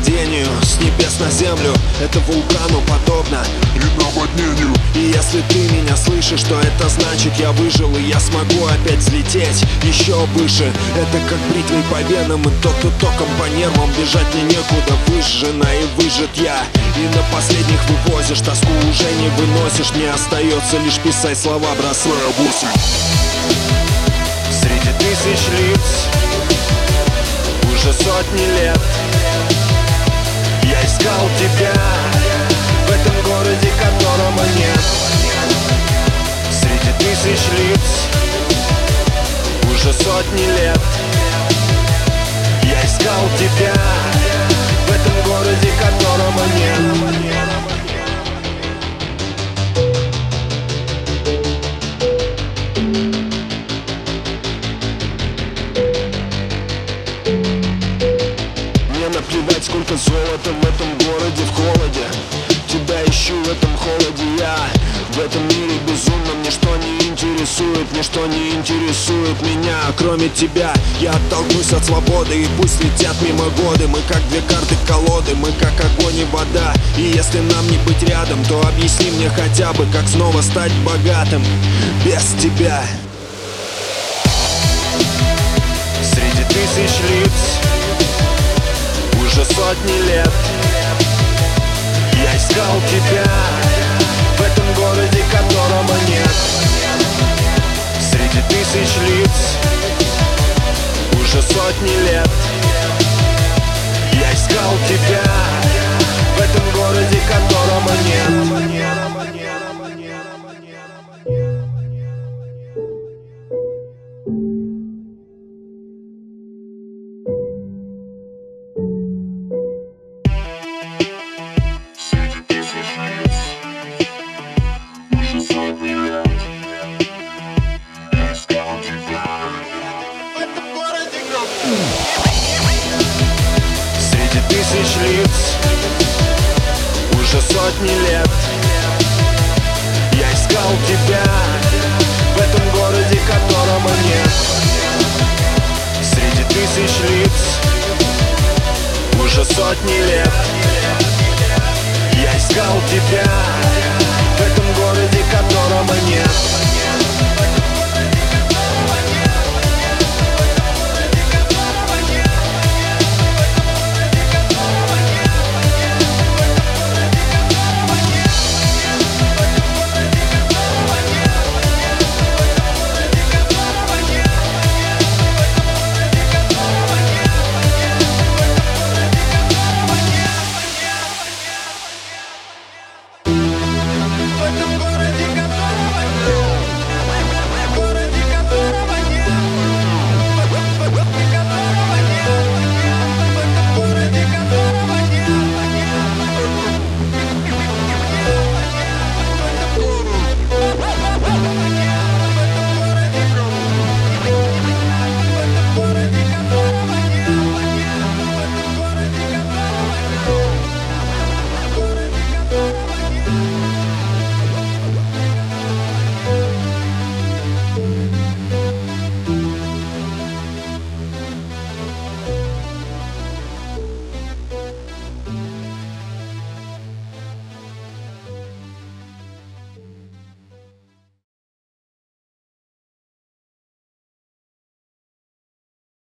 падению с небес на землю. Это вулкану подобно и наводнению. И если ты меня слышишь, то это значит я выжил, и я смогу опять взлететь еще выше. Это как бритвой по венам и током по нервам. Бежать мне некуда, выжжена и выжат я. И на последних вывозишь, тоску уже не выносишь. Мне остается лишь писать слова, бросая бусы. Среди тысяч лиц уже сотни лет я искал тебя в этом городе, которого нет. Среди тысяч лиц уже сотни лет я искал тебя в этом городе, которого нет. Наплевать, сколько золота в этом городе, в холоде. Тебя ищу в этом холоде я. В этом мире безумном ничто не интересует, ничто не интересует меня, кроме тебя. Я оттолкнусь от свободы, и пусть летят мимо годы. Мы как две карты колоды, мы как огонь и вода. И если нам не быть рядом, то объясни мне хотя бы, как снова стать богатым без тебя. Среди тысяч лиц уже сотни лет я искал тебя в этом городе, которого нет. Среди тысяч лиц уже сотни лет я искал тебя в этом городе, которого нет. Среди тысяч лиц уже сотни лет я искал тебя в этом городе, которого нет. Среди тысяч лиц уже сотни лет я искал тебя в этом городе, которого нет.